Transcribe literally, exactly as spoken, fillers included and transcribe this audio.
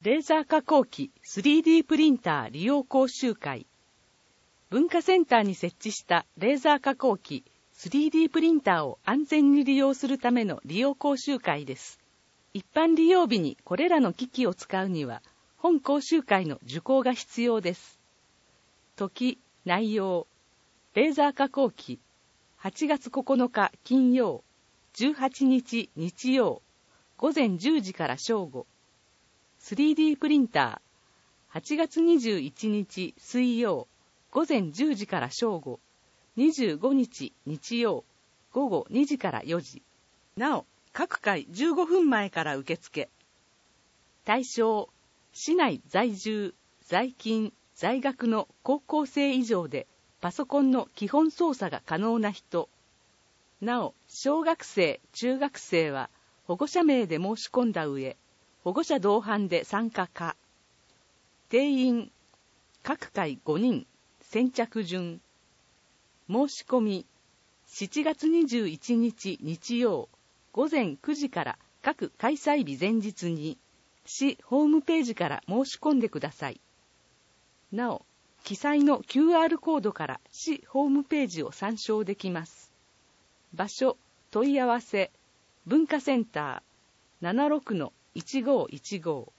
レーザー加工機 スリーディー プリンター利用講習会。文化センターに設置したレーザー加工機 スリーディー プリンターを安全に利用するための利用講習会です。一般利用日にこれらの機器を使うには、本講習会の受講が必要です。時、内容、レーザー加工機、はちがつここのか金曜、じゅうはちにち日曜、午前じゅうじから正午。スリーディー プリンター、はちがつにじゅういちにち水曜、午前じゅうじから正午、にじゅうごにち日曜、午後にじからよじ。なお、各回じゅうごふんまえから受付。対象、市内在住、在勤、在学の高校生以上でパソコンの基本操作が可能な人。なお、小学生、中学生は保護者名で申し込んだ上、保護者同伴で参加か。定員、各回ごにん、先着順。申し込み、しちがつにじゅういちにち日曜、午前くじから各開催日前日に、市ホームページから申し込んでください。なお、記載の キューアール コードから市ホームページを参照できます。場所、問い合わせ、文化センター、ななじゅうろくのいちごーいちご。